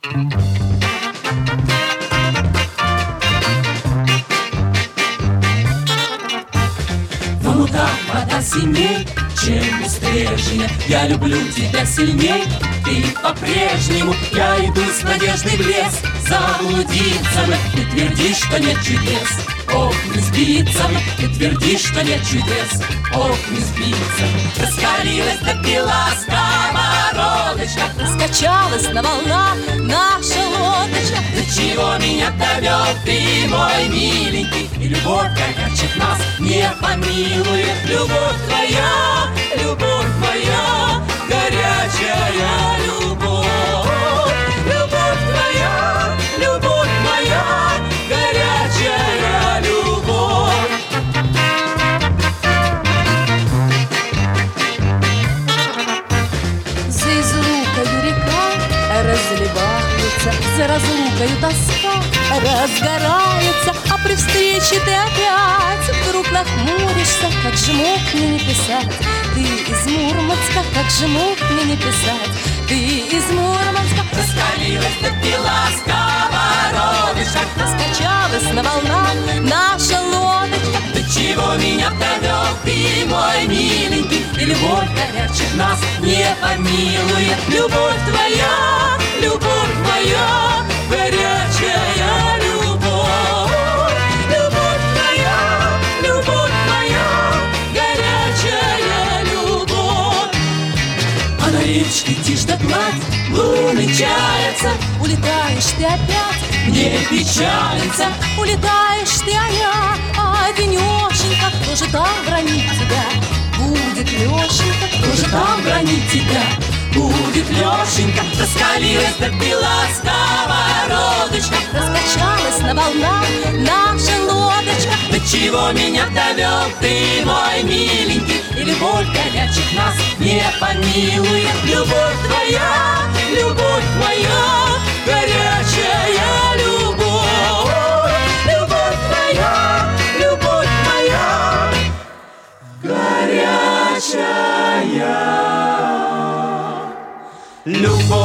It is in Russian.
Вода, вода синей, чем беспрежнее. Я люблю тебя сильней, ты по-прежнему. Я иду с надеждой в лес, заблудиться бы. Ты твердишь, что нет чудес, ох, не сбиться бы. Ты твердишь, что нет чудес, ох, не сбиться. Раскалилась, допила сковородочка, раскачалась на волнах наша лодочка. до чего меня довел ты, мой миленький? И любовь горячих нас не помилует. Любовь твоя, горячая любовь. Любовь твоя, горячая любовь. За излукою река разливается, за разлукою тоска разгорается, а при встрече ты опять вдруг нахмуришься. Как же мог мне не писать? Ты из Мурманска, как же мог мне не писать? Ты из Мурманска. Раскалилась, допила сковородочка, раскачалась на волнах наша лодочка. до чего меня довел ты, мой миленький? И любовь горячих нас не помилует. Любовь твоя, горячая любовь. Любовь твоя, горячая любовь. А на речке тишь да гладь, луны чается. Улетаешь ты опять, Не печалится, улетаешь ты, а я одинешенька. Кто же там бронит тебя? Будет Лешенька. кто же там бронит тебя? Будет Лешенька. Раскалилась, допила сковородочка, раскачалась на волнах наша лодочка. до чего меня довел ты, мой миленький? И любовь горячих нас не помилует. Любовь твоя, горячая любовь. Любовь твоя, горячая любовь.